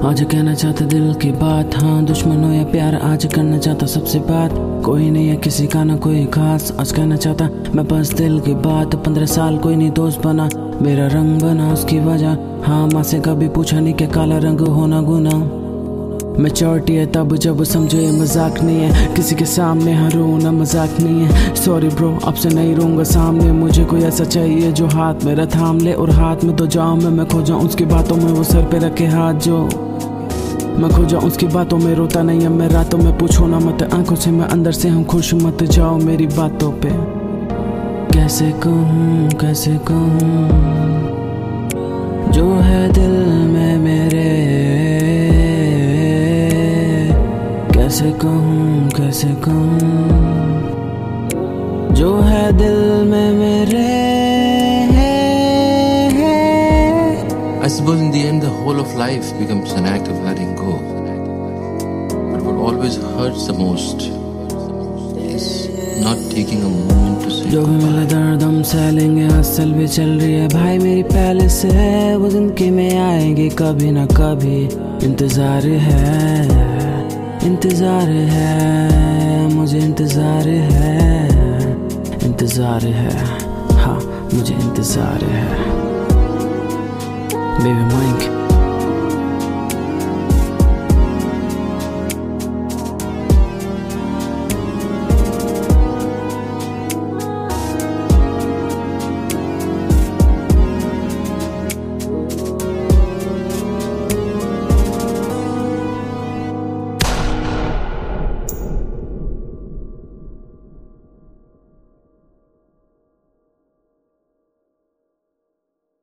आज कहना चाहता दिल की बात, हाँ दुश्मन हो या प्यार, आज करना चाहता सबसे बात। कोई नहीं है किसी का ना कोई खास, आज कहना चाहता मैं बस दिल की बात। 15 साल कोई नहीं दोस्त बना, मेरा रंग बना उसकी वजह। हाँ माँ से कभी पूछा नहीं कि काला रंग होना गुना। मैच्योरिटी है तब जब समझो ये मजाक नहीं है, किसी के सामने हाँ रोना मजाक नहीं है। सॉरी ब्रो अब से नहीं रोऊंगा सामने, मुझे कोई ऐसा चाहिए जो हाथ मेरा थाम ले और हाथ में तो जाऊं मैं खो जाऊं उसकी बातों में, वो सर पे रखे हाथ जो मैं खो जाऊं उसकी बातों में। रोता नहीं है मैं रातों में, पूछो ना मत आंखों से, मैं अंदर से हूँ खुश, मत जाओ मेरी बातों पे। कैसे कहूँ जो है दिल में मेरे, कैसे कहूँ जो है दिल में मेरे। I suppose in the end the whole of life becomes an act of letting go. But what always hurts the most is not taking a moment to say जो भी मिला दर्द हम सह लेंगे, असल भी चल रही है भाई मेरी पहले से है, वो जिंदगी में आएगी कभी ना कभी। इंतजार है मुझे, इंतजार है हाँ मुझे इंतजार है। Baby mic